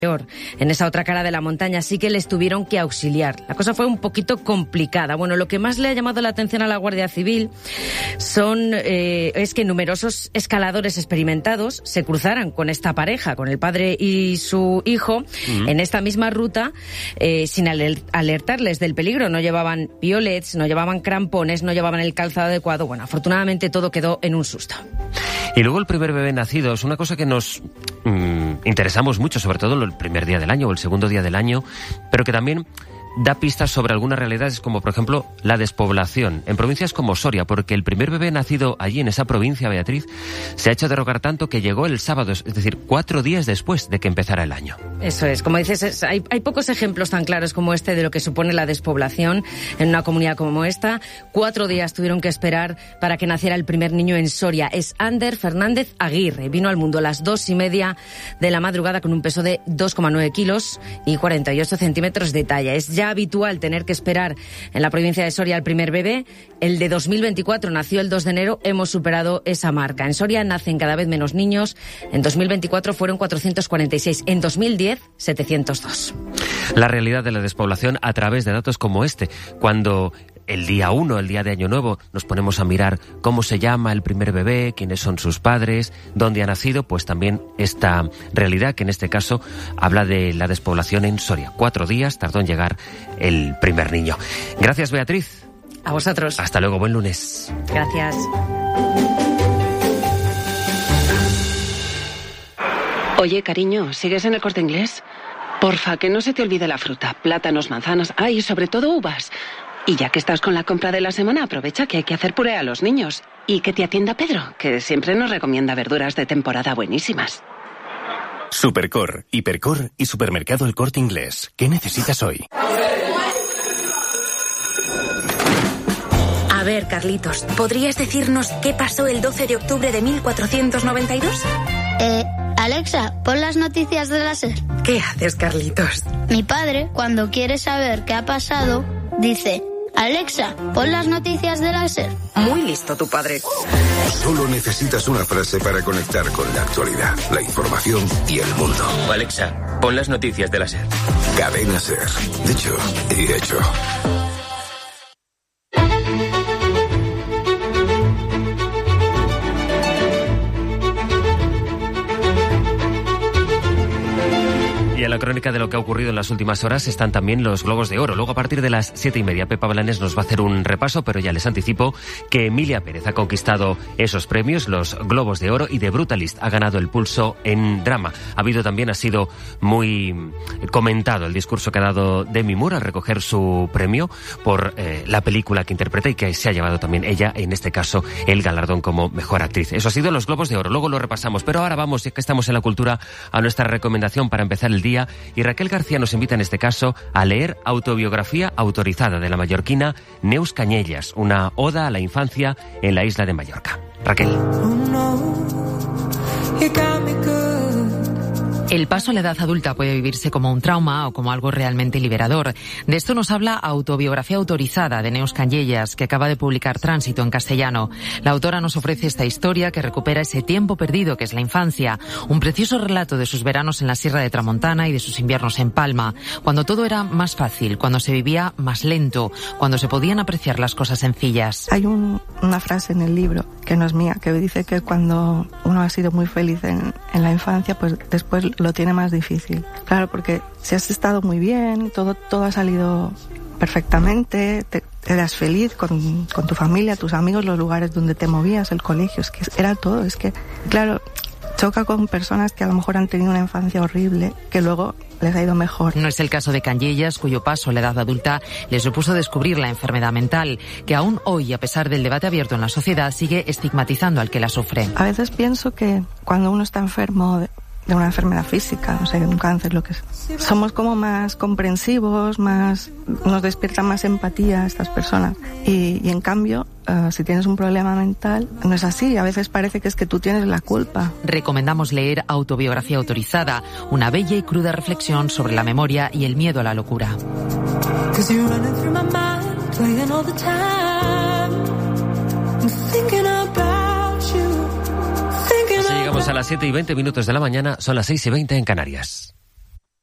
En esa otra cara de la montaña, así que les tuvieron que auxiliar. La cosa fue un poquito complicada. Bueno, lo que más le ha llamado la atención a la Guardia Civil es que numerosos escaladores experimentados se cruzaran con esta pareja, con el padre y su hijo, en esta misma ruta, sin alertarles del peligro. No llevaban piolets, no llevaban crampones, no llevaban el calzado adecuado. Bueno, afortunadamente todo quedó en un susto. Y luego el primer bebé nacido es una cosa que nos interesamos mucho, sobre todo el primer día del año o el segundo día del año, pero que también da pistas sobre algunas realidades como, por ejemplo, la despoblación en provincias como Soria, porque el primer bebé nacido allí en esa provincia, Beatriz, se ha hecho de rogar tanto que llegó el sábado, es decir, 4 días después de que empezara el año. Eso es, como dices, hay pocos ejemplos tan claros como este de lo que supone la despoblación en una comunidad como esta. 4 días tuvieron que esperar para que naciera el primer niño en Soria. Es Ander Fernández Aguirre. Vino al mundo a las 2:30 de la madrugada con un peso de 2,9 kilos y 48 centímetros de talla. Es ya habitual tener que esperar en la provincia de Soria al primer bebé. El de 2024 nació el 2 de enero. Hemos superado esa marca. En Soria nacen cada vez menos niños. En 2024 fueron 446. En 2010, 702. La realidad de la despoblación a través de datos como este. Cuando el día 1, el día de Año Nuevo, nos ponemos a mirar cómo se llama el primer bebé, quiénes son sus padres, dónde ha nacido, pues también esta realidad que en este caso habla de la despoblación en Soria. 4 días tardó en llegar el primer niño. Gracias, Beatriz. A vosotros. Hasta luego, buen lunes. Gracias. Oye, cariño, ¿sigues en el Corte Inglés? Porfa, que no se te olvide la fruta, plátanos, manzanas, y sobre todo uvas. Y ya que estás con la compra de la semana, aprovecha que hay que hacer puré a los niños. Y que te atienda Pedro, que siempre nos recomienda verduras de temporada buenísimas. Supercor, Hipercor y Supermercado El Corte Inglés. ¿Qué necesitas hoy? A ver, Carlitos, ¿podrías decirnos qué pasó el 12 de octubre de 1492? Alexa, pon las noticias de la SER. ¿Qué haces, Carlitos? Mi padre, cuando quiere saber qué ha pasado, dice: Alexa, pon las noticias de la SER. Muy listo tu padre. Solo necesitas una frase para conectar con la actualidad, la información y el mundo. Alexa, pon las noticias de la SER. Cadena SER. Dicho y hecho. Y en la crónica de lo que ha ocurrido en las últimas horas están también los Globos de Oro. Luego, a partir de las 7:30, Pepa Blanes nos va a hacer un repaso, pero ya les anticipo que Emilia Pérez ha conquistado esos premios, los Globos de Oro, y The Brutalist ha ganado el pulso en drama. Ha sido muy comentado el discurso que ha dado Demi Moore al recoger su premio por la película que interpreta y que se ha llevado también ella, en este caso, el galardón como mejor actriz. Eso ha sido los Globos de Oro. Luego lo repasamos, pero ahora vamos, ya que estamos en la cultura, a nuestra recomendación para empezar el día. Y Raquel García nos invita en este caso a leer Autobiografía autorizada de la mallorquina Neus Cañellas, una oda a la infancia en la isla de Mallorca. Raquel. El paso a la edad adulta puede vivirse como un trauma o como algo realmente liberador. De esto nos habla Autobiografía autorizada de Neus Cañellas, que acaba de publicar Tránsito en castellano. La autora nos ofrece esta historia que recupera ese tiempo perdido que es la infancia. Un precioso relato de sus veranos en la Sierra de Tramontana y de sus inviernos en Palma, cuando todo era más fácil, cuando se vivía más lento, cuando se podían apreciar las cosas sencillas. Hay una frase en el libro, que no es mía, que dice que cuando uno ha sido muy feliz en la infancia, pues después lo tiene más difícil. Claro, porque si has estado muy bien, todo ha salido perfectamente, eras feliz con tu familia, tus amigos, los lugares donde te movías, el colegio, es que era todo. Es que, claro, choca con personas que a lo mejor han tenido una infancia horrible, que luego les ha ido mejor. No es el caso de Cañellas, cuyo paso a la edad adulta le supuso descubrir la enfermedad mental, que aún hoy, a pesar del debate abierto en la sociedad, sigue estigmatizando al que la sufre. A veces pienso que cuando uno está enfermo de una enfermedad física, no sé, de un cáncer, lo que es, somos como más comprensivos, nos despierta más empatía a estas personas. Y en cambio, si tienes un problema mental, no es así. A veces parece que es que tú tienes la culpa. Recomendamos leer Autobiografía autorizada, una bella y cruda reflexión sobre la memoria y el miedo a la locura. Llegamos a las 7:20 de la mañana, son las 6:20 en Canarias.